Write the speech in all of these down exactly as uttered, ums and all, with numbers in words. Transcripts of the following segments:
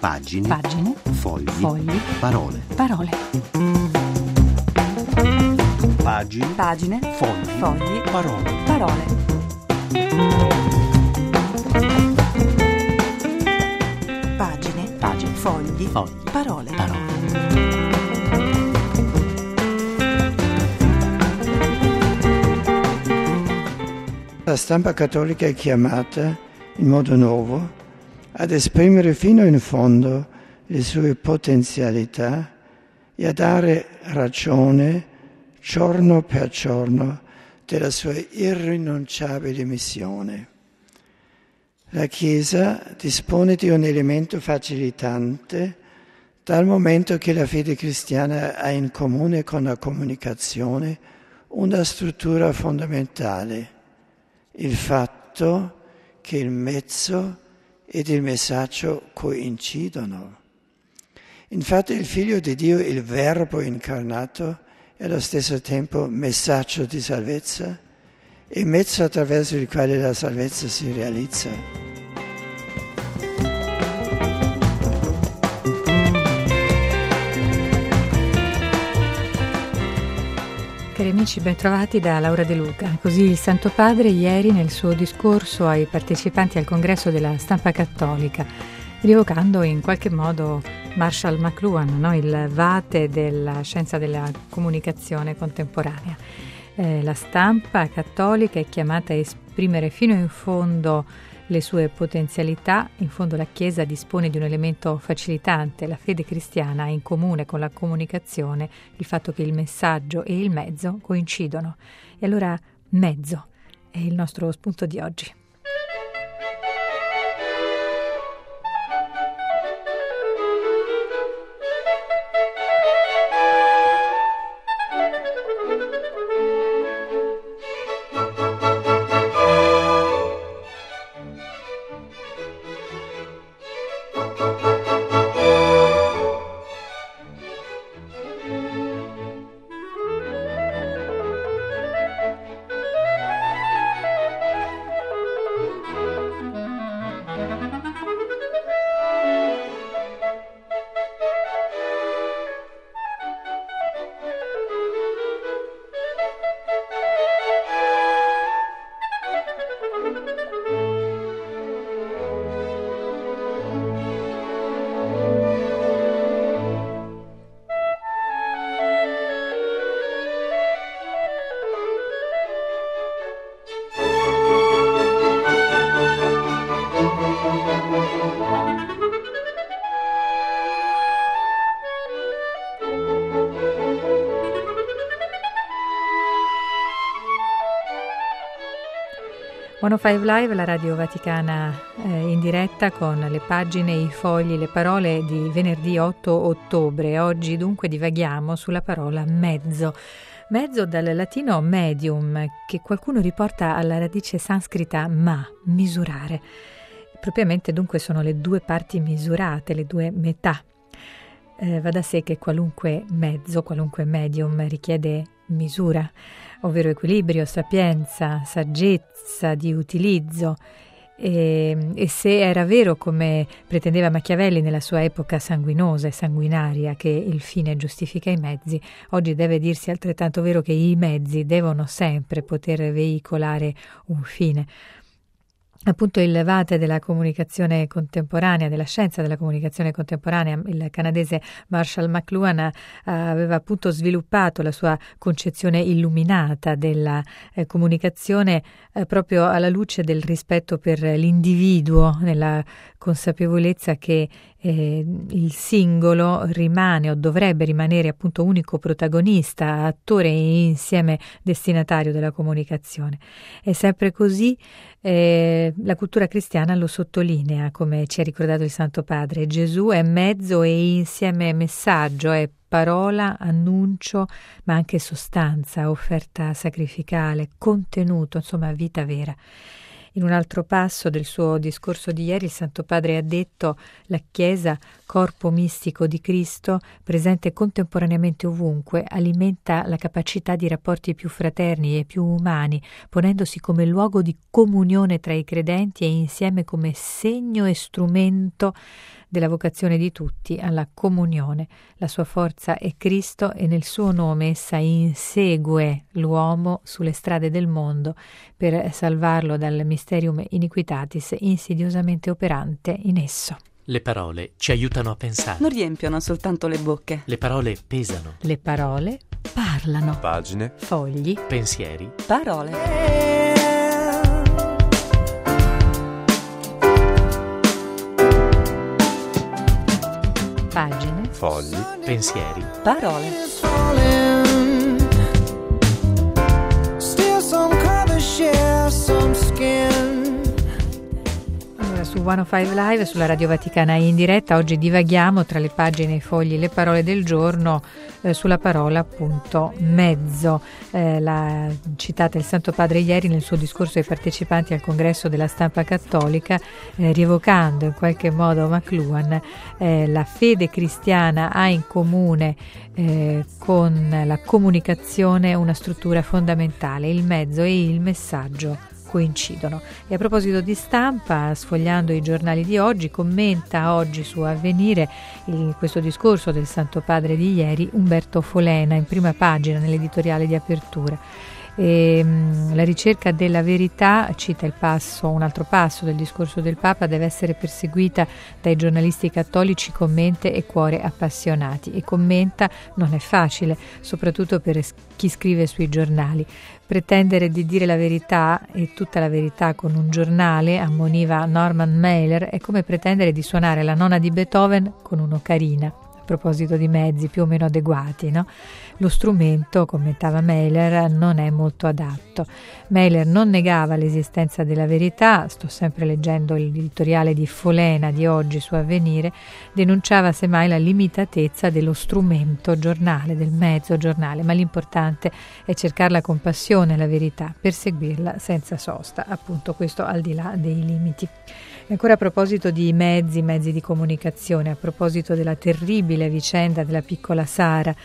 Pagine. Pagine. Fogli. Fogli. Parole. Parole. Pagine. Pagine. Fogli. Fogli. Parole. Parole. Pagine. Pagine. Fogli. Fogli. Parole. Parole. La stampa cattolica è chiamata, in modo nuovo, ad esprimere fino in fondo le sue potenzialità e a dare ragione, giorno per giorno, della sua irrinunciabile missione. La Chiesa dispone di un elemento facilitante dal momento che la fede cristiana ha in comune con la comunicazione una struttura fondamentale, il fatto che il mezzo ed il messaggio coincidono. Infatti il Figlio di Dio, il Verbo incarnato, è allo stesso tempo messaggio di salvezza e mezzo attraverso il quale la salvezza si realizza. Cari amici, ben trovati da Laura De Luca. Così il Santo Padre ieri nel suo discorso ai partecipanti al congresso della stampa cattolica, rievocando in qualche modo Marshall McLuhan, no? Il vate della scienza della comunicazione contemporanea. Eh, la stampa cattolica è chiamata a esprimere fino in fondo le sue potenzialità. In fondo la Chiesa dispone di un elemento facilitante, la fede cristiana ha in comune con la comunicazione il fatto che il messaggio e il mezzo coincidono. E allora mezzo è il nostro spunto di oggi. centocinque Live, la radio vaticana eh, in diretta con le pagine, i fogli, le parole di venerdì otto ottobre. Oggi dunque divaghiamo sulla parola mezzo. Mezzo dal latino medium, che qualcuno riporta alla radice sanscrita ma, misurare. Propriamente dunque sono le due parti misurate, le due metà. Eh, va da sé che qualunque mezzo, qualunque medium richiede misura, ovvero equilibrio, sapienza, saggezza di utilizzo. E, e se era vero, come pretendeva Machiavelli nella sua epoca sanguinosa e sanguinaria, che il fine giustifica i mezzi, oggi deve dirsi altrettanto vero che i mezzi devono sempre poter veicolare un fine. Appunto il vate della comunicazione contemporanea, della scienza della comunicazione contemporanea, il canadese Marshall McLuhan eh, aveva appunto sviluppato la sua concezione illuminata della eh, comunicazione eh, proprio alla luce del rispetto per l'individuo, nella consapevolezza che eh, il singolo rimane o dovrebbe rimanere appunto unico protagonista, attore e insieme destinatario della comunicazione. È sempre così. Eh, la cultura cristiana lo sottolinea, come ci ha ricordato il Santo Padre. Gesù è mezzo e insieme messaggio, è parola, annuncio, ma anche sostanza, offerta sacrificale, contenuto, insomma vita vera. In un altro passo del suo discorso di ieri il Santo Padre ha detto: la Chiesa, corpo mistico di Cristo, presente contemporaneamente ovunque, alimenta la capacità di rapporti più fraterni e più umani, ponendosi come luogo di comunione tra i credenti e insieme come segno e strumento della vocazione di tutti alla comunione. La sua forza è Cristo e nel suo nome essa insegue l'uomo sulle strade del mondo per salvarlo dal mysterium iniquitatis insidiosamente operante in esso. Le parole ci aiutano a pensare. Non riempiono soltanto le bocche. Le parole pesano. Le parole parlano. Pagine. Fogli. Pensieri. Parole. Pagine. Fogli. Pensieri. Parole. Allora, su centocinque Live, sulla Radio Vaticana in diretta, oggi divaghiamo tra le pagine, i fogli, le parole del giorno eh, sulla parola appunto mezzo. Eh, l'ha citata il Santo Padre ieri nel suo discorso ai partecipanti al congresso della stampa cattolica, eh, rievocando in qualche modo McLuhan. Eh, la fede cristiana ha in comune eh, con la comunicazione una struttura fondamentale, il mezzo e il messaggio coincidono. E a proposito di stampa, sfogliando i giornali di oggi, commenta oggi su Avvenire il, questo discorso del Santo Padre di ieri Umberto Folena in prima pagina nell'editoriale di apertura. E, mh, la ricerca della verità, cita il passo, un altro passo del discorso del Papa, deve essere perseguita dai giornalisti cattolici con mente e cuore appassionati. E commenta, non è facile, soprattutto per chi scrive sui giornali. Pretendere di dire la verità e tutta la verità con un giornale, ammoniva Norman Mailer, è come pretendere di suonare la nona di Beethoven con un'ocarina. A proposito di mezzi più o meno adeguati, no? Lo strumento, commentava Mailer, non è molto adatto. Mailer non negava l'esistenza della verità, sto sempre leggendo l'editoriale di Folena di oggi su Avvenire, denunciava semmai la limitatezza dello strumento giornale, del mezzo giornale, ma l'importante è cercarla con passione, la verità, perseguirla senza sosta, appunto questo al di là dei limiti. E ancora a proposito di mezzi, mezzi di comunicazione, a proposito della terribile vicenda della piccola Sara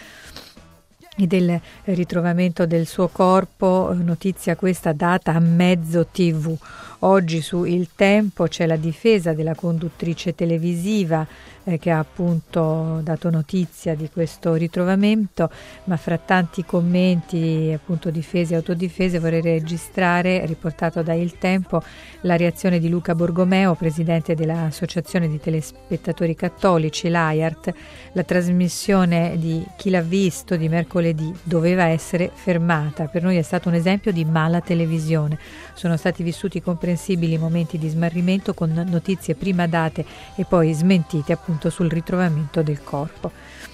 e del ritrovamento del suo corpo, notizia questa data a mezzo tivù. Oggi su Il Tempo c'è la difesa della conduttrice televisiva eh, che ha appunto dato notizia di questo ritrovamento, ma fra tanti commenti, appunto difese e autodifese, vorrei registrare, riportato da Il Tempo, la reazione di Luca Borgomeo, presidente dell'Associazione di Telespettatori Cattolici, l'A I A R T. La trasmissione di Chi l'ha visto di mercoledì doveva essere fermata. Per noi è stato un esempio di mala televisione. Sono stati vissuti comprensibili momenti di smarrimento con notizie prima date e poi smentite appunto sul ritrovamento del corpo.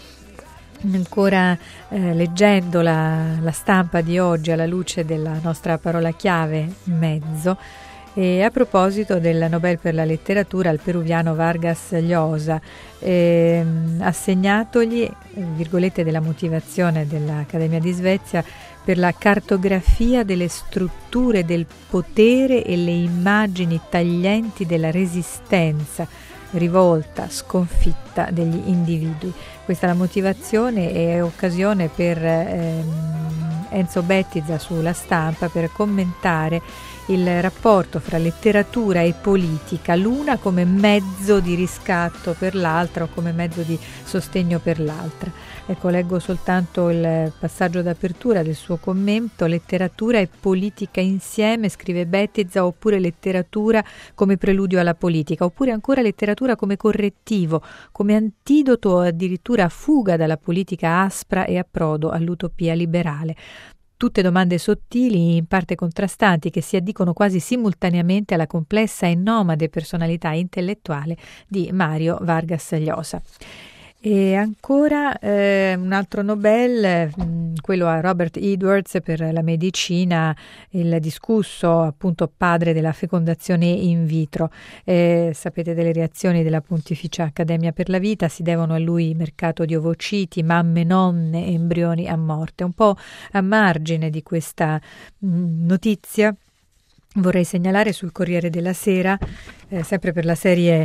Ancora eh, leggendo la, la stampa di oggi alla luce della nostra parola chiave mezzo, e a proposito del Nobel per la letteratura al peruviano Vargas Llosa, eh, assegnatogli, virgolette della motivazione dell'Accademia di Svezia, per la cartografia delle strutture del potere e le immagini taglienti della resistenza, rivolta, sconfitta degli individui. Questa è la motivazione e occasione per ehm, Enzo Bettiza sulla Stampa per commentare il rapporto fra letteratura e politica, l'una come mezzo di riscatto per l'altra o come mezzo di sostegno per l'altra. Ecco, leggo soltanto il passaggio d'apertura del suo commento: letteratura e politica insieme, scrive Bettiza, oppure letteratura come preludio alla politica, oppure ancora letteratura come correttivo, come antidoto o addirittura fuga dalla politica aspra e approdo all'utopia liberale. Tutte domande sottili, in parte contrastanti, che si addicono quasi simultaneamente alla complessa e nomade personalità intellettuale di Mario Vargas Llosa. E ancora eh, un altro Nobel, mh, quello a Robert Edwards per la medicina, il discusso appunto padre della fecondazione in vitro. Eh, sapete delle reazioni della Pontificia Accademia per la Vita, si devono a lui mercato di ovociti, mamme, nonne, embrioni a morte. Un po' a margine di questa mh, notizia vorrei segnalare sul Corriere della Sera, eh, sempre per la serie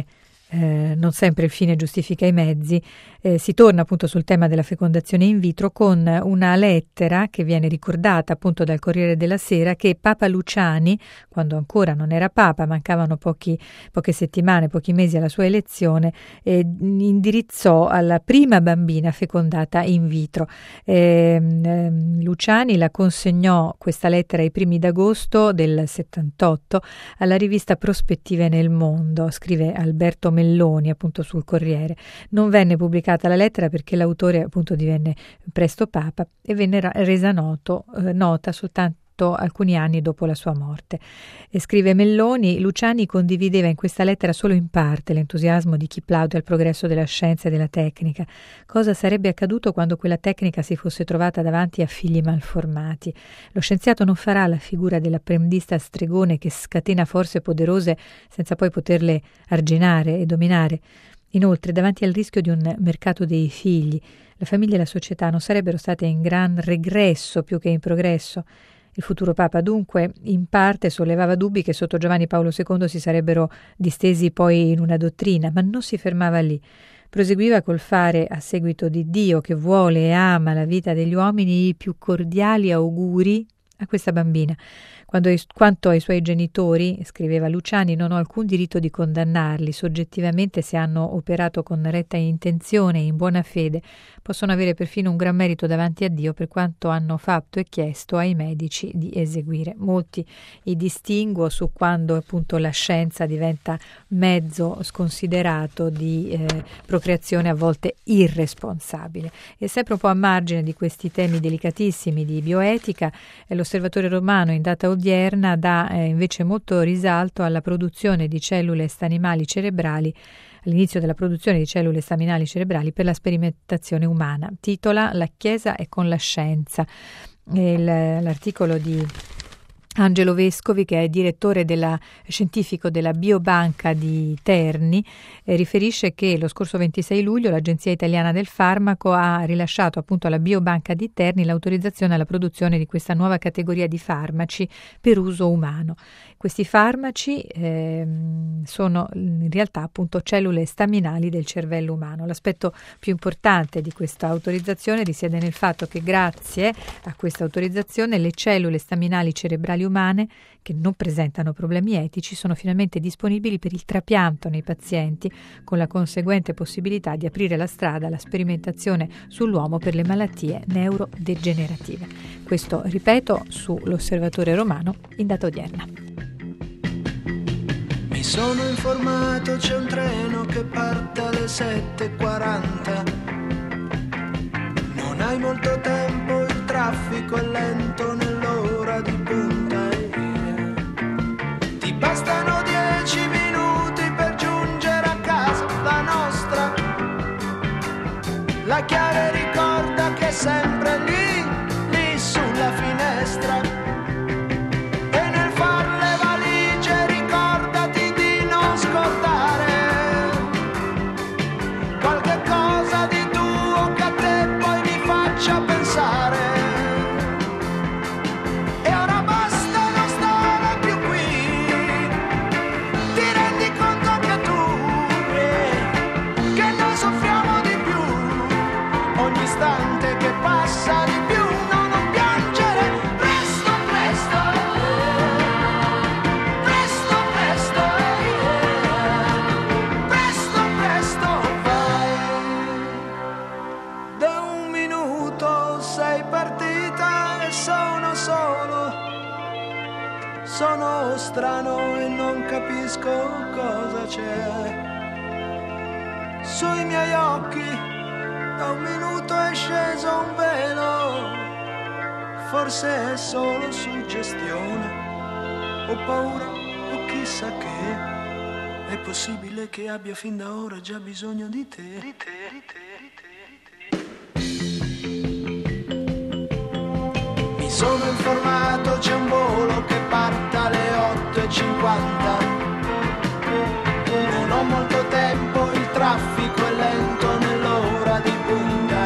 eh, non sempre il fine giustifica i mezzi. Eh, si torna appunto sul tema della fecondazione in vitro con una lettera che viene ricordata appunto dal Corriere della Sera, che Papa Luciani, quando ancora non era Papa, mancavano pochi, poche settimane, pochi mesi alla sua elezione, eh, indirizzò alla prima bambina fecondata in vitro. Eh, eh, Luciani la consegnò questa lettera ai primi d'agosto del settantotto alla rivista Prospettive nel Mondo, scrive Alberto Melloni appunto sul Corriere. Non venne pubblicata la lettera perché l'autore appunto divenne presto Papa e venne resa noto, eh, nota soltanto alcuni anni dopo la sua morte. E scrive Melloni: Luciani condivideva in questa lettera solo in parte l'entusiasmo di chi plaude al progresso della scienza e della tecnica. Cosa sarebbe accaduto quando quella tecnica si fosse trovata davanti a figli malformati? Lo scienziato non farà la figura dell'apprendista stregone che scatena forze poderose senza poi poterle arginare e dominare. Inoltre, davanti al rischio di un mercato dei figli, la famiglia e la società non sarebbero state in gran regresso più che in progresso. Il futuro Papa, dunque, in parte sollevava dubbi che sotto Giovanni Paolo secondo si sarebbero distesi poi in una dottrina, ma non si fermava lì. Proseguiva col fare, a seguito di Dio che vuole e ama la vita degli uomini, i più cordiali auguri a questa bambina. Quando, quanto ai suoi genitori, scriveva Luciani, non ho alcun diritto di condannarli. Soggettivamente, se hanno operato con retta intenzione e in buona fede, possono avere perfino un gran merito davanti a Dio per quanto hanno fatto e chiesto ai medici di eseguire. Molti i distinguo su quando appunto la scienza diventa mezzo sconsiderato di eh, procreazione a volte irresponsabile. E sempre un po' a margine di questi temi delicatissimi di bioetica, è l'Osservatore Romano in data odierna dà eh, invece molto risalto alla produzione di cellule staminali cerebrali, all'inizio della produzione di cellule staminali cerebrali per la sperimentazione umana. Titola La Chiesa è con la scienza. Il, l'articolo di Angelo Vescovi, che è direttore della, scientifico della Biobanca di Terni, eh, riferisce che lo scorso ventisei luglio l'Agenzia Italiana del Farmaco ha rilasciato appunto alla Biobanca di Terni l'autorizzazione alla produzione di questa nuova categoria di farmaci per uso umano. Questi farmaci eh, sono in realtà appunto cellule staminali del cervello umano. L'aspetto più importante di questa autorizzazione risiede nel fatto che grazie a questa autorizzazione le cellule staminali cerebrali umane che non presentano problemi etici sono finalmente disponibili per il trapianto nei pazienti, con la conseguente possibilità di aprire la strada alla sperimentazione sull'uomo per le malattie neurodegenerative. Questo, ripeto, sull'Osservatore Romano in data odierna. Mi sono informato, c'è un treno che parte alle sette e quaranta. Non hai molto tempo, il traffico è lento nell'ora di punta. Ti bastano dieci minuti per giungere a casa, la nostra. La chiave ricorda che è sempre lì, lì sulla finestra. Sono strano e non capisco cosa c'è. Sui miei occhi da un minuto è sceso un velo. Forse è solo suggestione. Ho paura o chissà che. È possibile che abbia fin da ora già bisogno di te. Di te, di te, di te, di te. Mi sono informato, c'è un volo che parte alle otto e cinquanta. Non ho molto tempo, il traffico è lento nell'ora di punta.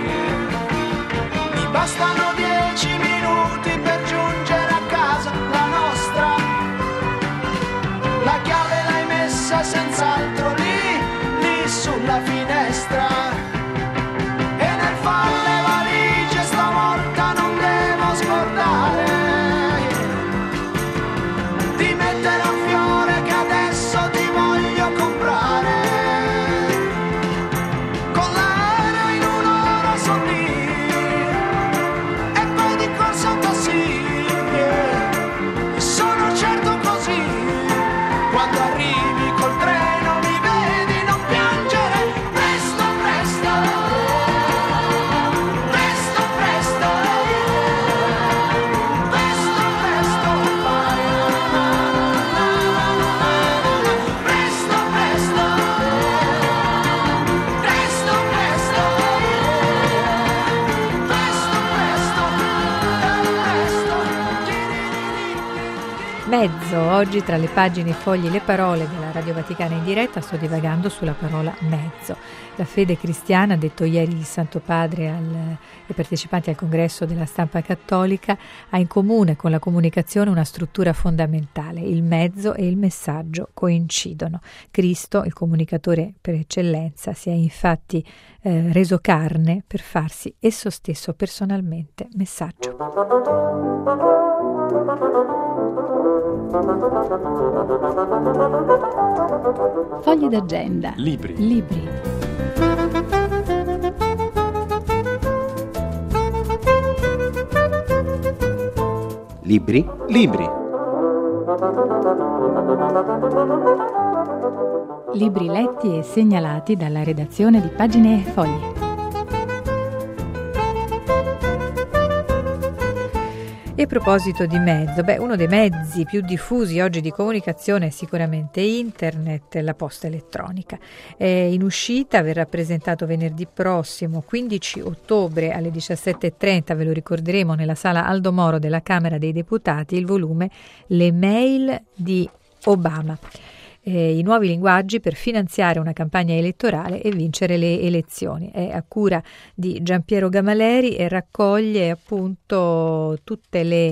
Mi bastano dieci minuti per giungere a casa, la nostra. La chiave l'hai messa senz'altro lì, mezzo. Oggi tra le pagine, i fogli, le parole della Radio Vaticana in diretta sto divagando sulla parola mezzo. La fede cristiana, ha detto ieri il Santo Padre al, ai partecipanti al congresso della stampa cattolica, ha in comune con la comunicazione una struttura fondamentale. Il mezzo e il messaggio coincidono. Cristo, il comunicatore per eccellenza, si è infatti eh, reso carne per farsi esso stesso personalmente messaggio. Fogli d'agenda. Libri. Libri. Libri? Libri. Libri letti e segnalati dalla redazione di Pagine e Fogli. E a proposito di mezzo, beh, uno dei mezzi più diffusi oggi di comunicazione è sicuramente internet, la posta elettronica. È in uscita, verrà presentato venerdì prossimo, quindici ottobre alle diciassette e trenta, ve lo ricorderemo, nella sala Aldo Moro della Camera dei Deputati, il volume Le mail di Obama. Eh, i nuovi linguaggi per finanziare una campagna elettorale e vincere le elezioni. È a cura di Giampiero Gamaleri e raccoglie appunto tutte le,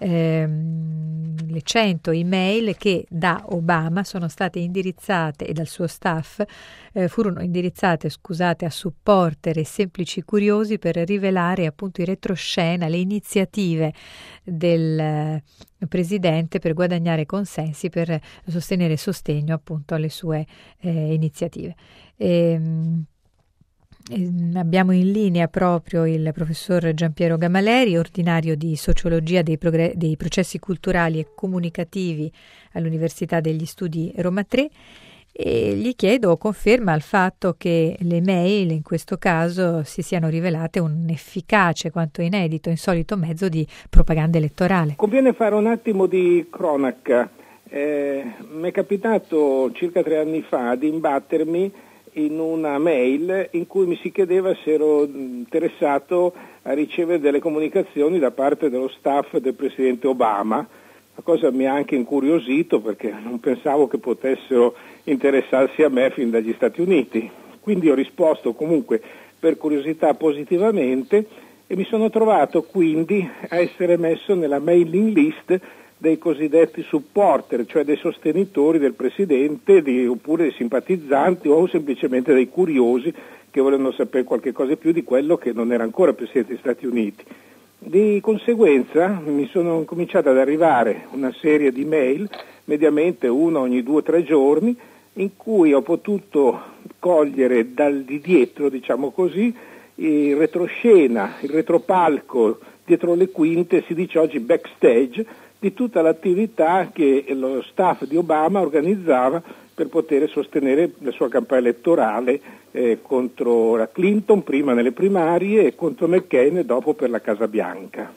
ehm, le cento email che da Obama sono state indirizzate e dal suo staff eh, furono indirizzate, scusate, a supporter e semplici curiosi per rivelare appunto in retroscena le iniziative del eh, presidente per guadagnare consensi per sostenere sostegno appunto alle sue eh, iniziative. E, e abbiamo in linea proprio il professor Giampiero Gamaleri, ordinario di sociologia dei, progr- dei processi culturali e comunicativi all'Università degli Studi Roma tre, e gli chiedo conferma il fatto che le mail in questo caso si siano rivelate un efficace quanto inedito, insolito mezzo di propaganda elettorale. Conviene fare un attimo di cronaca. Eh, mi è capitato circa tre anni fa di imbattermi in una mail in cui mi si chiedeva se ero interessato a ricevere delle comunicazioni da parte dello staff del presidente Obama. La cosa mi ha anche incuriosito perché non pensavo che potessero interessarsi a me fin dagli Stati Uniti. Quindi ho risposto comunque per curiosità positivamente e mi sono trovato quindi a essere messo nella mailing list dei cosiddetti supporter, cioè dei sostenitori del Presidente, di, oppure dei simpatizzanti o semplicemente dei curiosi che volevano sapere qualche cosa più di quello che non era ancora Presidente degli Stati Uniti. Di conseguenza mi sono cominciato ad arrivare una serie di mail, mediamente una ogni due o tre giorni, in cui ho potuto cogliere dal di dietro, diciamo così, il retroscena, il retropalco, dietro le quinte, si dice oggi backstage, di tutta l'attività che lo staff di Obama organizzava per poter sostenere la sua campagna elettorale eh, contro la Clinton, prima nelle primarie, e contro McCain e dopo per la Casa Bianca.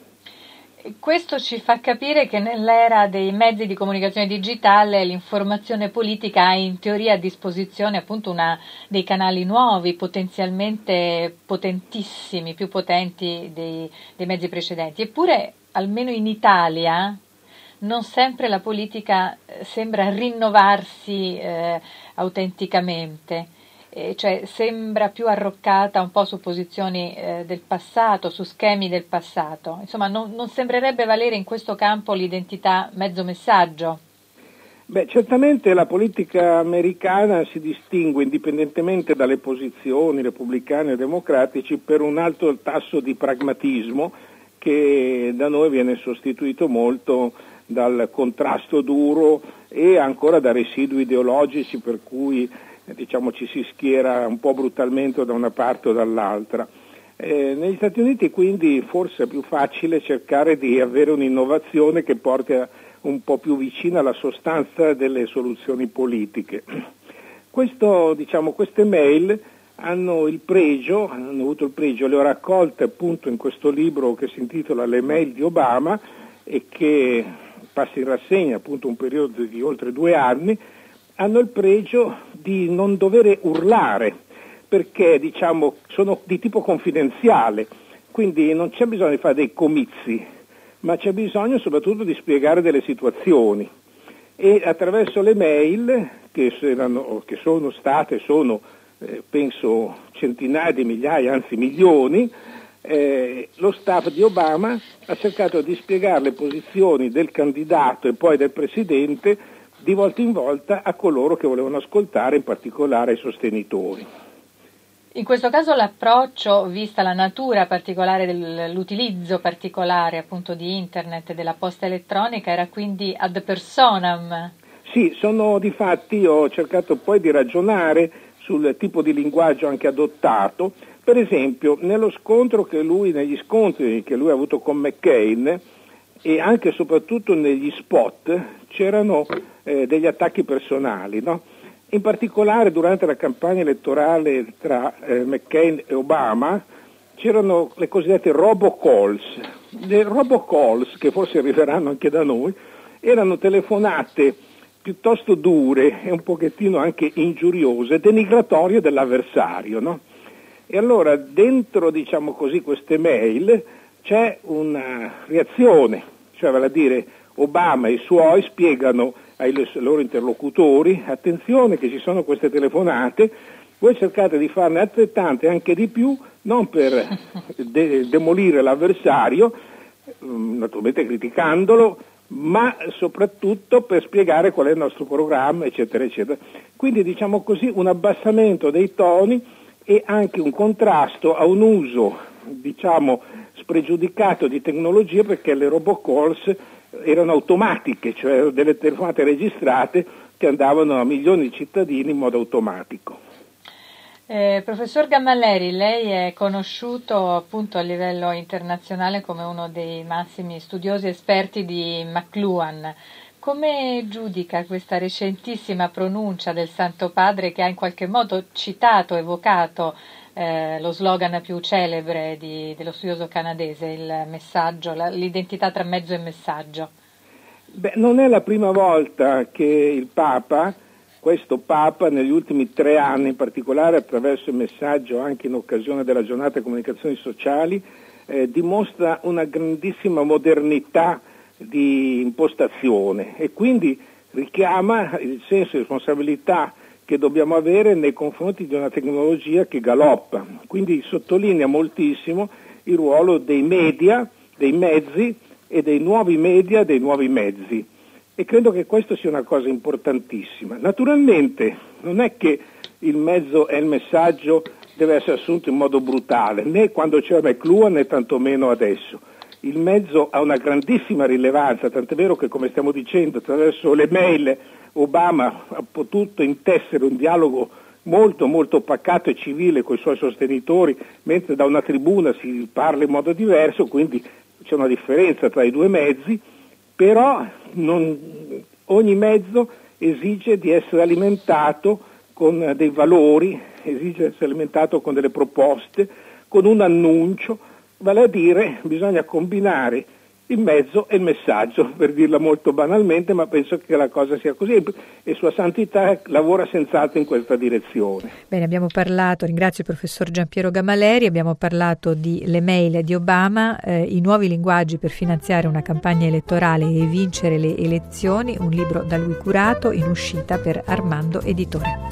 Questo ci fa capire che nell'era dei mezzi di comunicazione digitale l'informazione politica ha in teoria a disposizione appunto una dei canali nuovi, potenzialmente potentissimi, più potenti dei, dei mezzi precedenti. Eppure, almeno in Italia, non sempre la politica sembra rinnovarsi eh, autenticamente. Eh, cioè sembra più arroccata un po' su posizioni eh, del passato, su schemi del passato. Insomma, non, non sembrerebbe valere in questo campo l'identità mezzo-messaggio. Beh, certamente la politica americana si distingue, indipendentemente dalle posizioni repubblicane e democratici, per un alto tasso di pragmatismo che da noi viene sostituito molto dal contrasto duro e ancora da residui ideologici per cui diciamo ci si schiera un po' brutalmente da una parte o dall'altra. Eh, negli Stati Uniti quindi forse è più facile cercare di avere un'innovazione che porti a, un po' più vicina alla sostanza delle soluzioni politiche. Questo, diciamo, queste mail hanno il pregio, hanno avuto il pregio, le ho raccolte appunto in questo libro che si intitola Le mail di Obama e che passa in rassegna appunto un periodo di oltre due anni, hanno il pregio di non dover urlare, perché diciamo sono di tipo confidenziale, quindi non c'è bisogno di fare dei comizi, ma c'è bisogno soprattutto di spiegare delle situazioni. e attraverso le mail, che, erano, che sono state, sono eh, penso centinaia di migliaia, anzi milioni, eh, lo staff di Obama ha cercato di spiegare le posizioni del candidato e poi del presidente di volta in volta a coloro che volevano ascoltare, in particolare ai sostenitori. In questo caso l'approccio, vista la natura particolare dell'utilizzo particolare appunto di internet e della posta elettronica, era quindi ad personam. Sì, sono difatti, ho cercato poi di ragionare sul tipo di linguaggio anche adottato. Per esempio, nello scontro che lui, negli scontri che lui ha avuto con McCain e anche e soprattutto negli spot, c'erano eh, degli attacchi personali, no? In particolare durante la campagna elettorale tra eh, McCain e Obama c'erano le cosiddette robocalls. Le robocalls, che forse arriveranno anche da noi, erano telefonate piuttosto dure e un pochettino anche ingiuriose, denigratorie dell'avversario, no? E allora dentro, diciamo così, queste mail c'è una reazione, cioè vale a dire Obama e i suoi spiegano ai loro interlocutori: attenzione che ci sono queste telefonate, voi cercate di farne altrettante, anche di più, non per de- demolire l'avversario, naturalmente criticandolo, ma soprattutto per spiegare qual è il nostro programma, eccetera, eccetera. Quindi, diciamo così, un abbassamento dei toni e anche un contrasto a un uso, diciamo, spregiudicato di tecnologie, perché le robocalls erano automatiche, cioè delle telefonate registrate che andavano a milioni di cittadini in modo automatico. Eh, professor Gammalleri, lei è conosciuto appunto a livello internazionale come uno dei massimi studiosi esperti di McLuhan. Come giudica questa recentissima pronuncia del Santo Padre, che ha in qualche modo citato, evocato eh, lo slogan più celebre di, dello studioso canadese, il messaggio, la, l'identità tra mezzo e messaggio? Beh, non è la prima volta che il Papa, questo Papa, negli ultimi tre anni in particolare, attraverso il messaggio anche in occasione della giornata delle comunicazioni sociali, eh, dimostra una grandissima modernità di impostazione e quindi richiama il senso di responsabilità che dobbiamo avere nei confronti di una tecnologia che galoppa. Quindi sottolinea moltissimo il ruolo dei media, dei mezzi e dei nuovi media, dei nuovi mezzi. E credo che questo sia una cosa importantissima. Naturalmente non è che il mezzo e il messaggio deve essere assunto in modo brutale, né quando c'era McLuhan né tantomeno adesso. Il mezzo ha una grandissima rilevanza, tant'è vero che, come stiamo dicendo, attraverso le mail Obama ha potuto intessere un dialogo molto molto pacato e civile con i suoi sostenitori, mentre da una tribuna si parla in modo diverso, quindi c'è una differenza tra i due mezzi, però non, ogni mezzo esige di essere alimentato con dei valori, esige di essere alimentato con delle proposte, con un annuncio. Vale a dire, bisogna combinare il mezzo e il messaggio, per dirla molto banalmente, ma penso che la cosa sia così e Sua Santità lavora senz'altro in questa direzione. Bene, abbiamo parlato, ringrazio il professor Giampiero Gammalleri, abbiamo parlato di le mail di Obama, eh, i nuovi linguaggi per finanziare una campagna elettorale e vincere le elezioni, un libro da lui curato, in uscita per Armando Editore.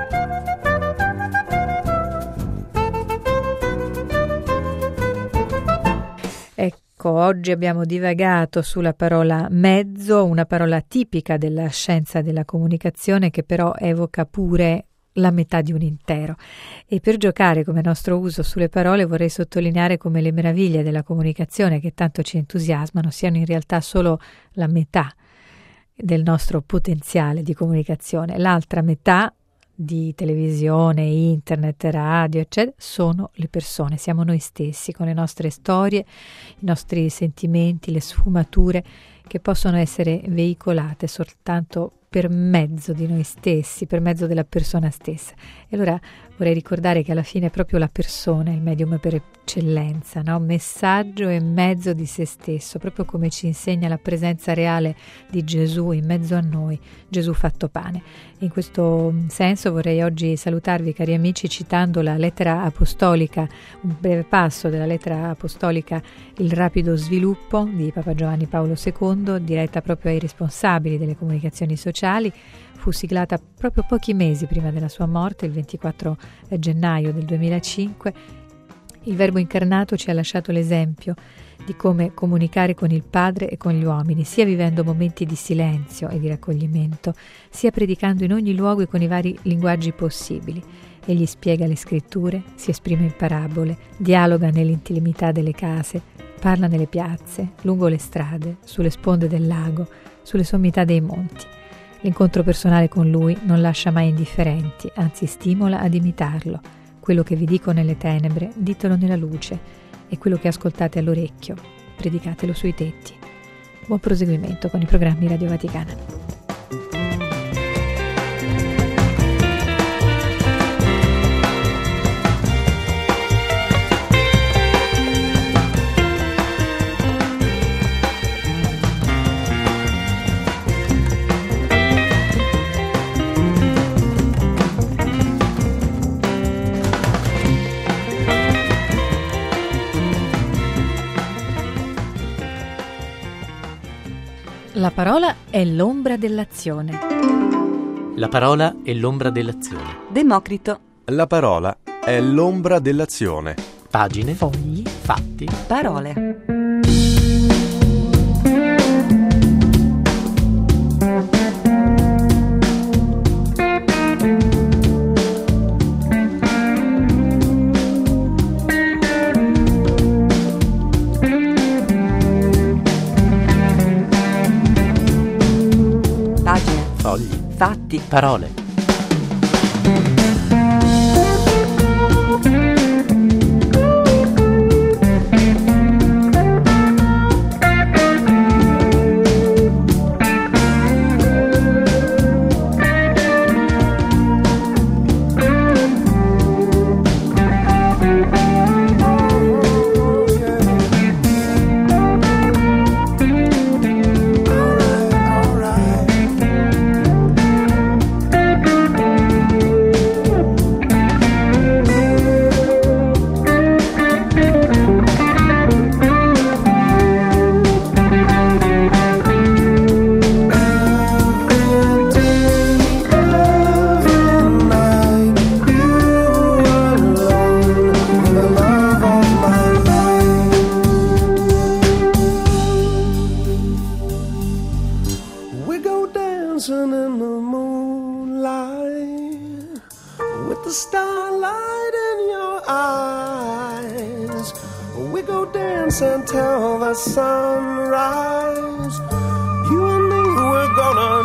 Oggi abbiamo divagato sulla parola mezzo, una parola tipica della scienza della comunicazione che però evoca pure la metà di un intero. E per giocare come nostro uso sulle parole vorrei sottolineare come le meraviglie della comunicazione che tanto ci entusiasmano siano in realtà solo la metà del nostro potenziale di comunicazione. L'altra metà di televisione, internet, radio, eccetera, sono le persone, siamo noi stessi con le nostre storie, i nostri sentimenti, le sfumature che possono essere veicolate soltanto per mezzo di noi stessi, per mezzo della persona stessa. E allora vorrei ricordare che alla fine è proprio la persona il medium per eccellenza, no? Messaggio e mezzo di se stesso, proprio come ci insegna la presenza reale di Gesù in mezzo a noi, Gesù fatto pane. In questo senso vorrei oggi salutarvi, cari amici, citando la lettera apostolica, un breve passo della lettera apostolica Il rapido sviluppo di Papa Giovanni Paolo secondo, diretta proprio ai responsabili delle comunicazioni sociali. Fu siglata proprio pochi mesi prima della sua morte, il ventiquattro gennaio del duemilacinque. Il Verbo incarnato ci ha lasciato l'esempio di come comunicare con il Padre e con gli uomini, sia vivendo momenti di silenzio e di raccoglimento, sia predicando in ogni luogo e con i vari linguaggi possibili. Egli spiega le scritture, si esprime in parabole, dialoga nell'intimità delle case, parla nelle piazze, lungo le strade, sulle sponde del lago, sulle sommità dei monti. L'incontro personale con lui non lascia mai indifferenti, anzi stimola ad imitarlo. Quello che vi dico nelle tenebre, ditelo nella luce, e quello che ascoltate all'orecchio, predicatelo sui tetti. Buon proseguimento con i programmi Radio Vaticana. La parola è l'ombra dell'azione. La parola è l'ombra dell'azione. Democrito. La parola è l'ombra dell'azione. Pagine, fogli, fatti, parole. fogli, fatti, parole. Until the sunrise, you and me, we're gonna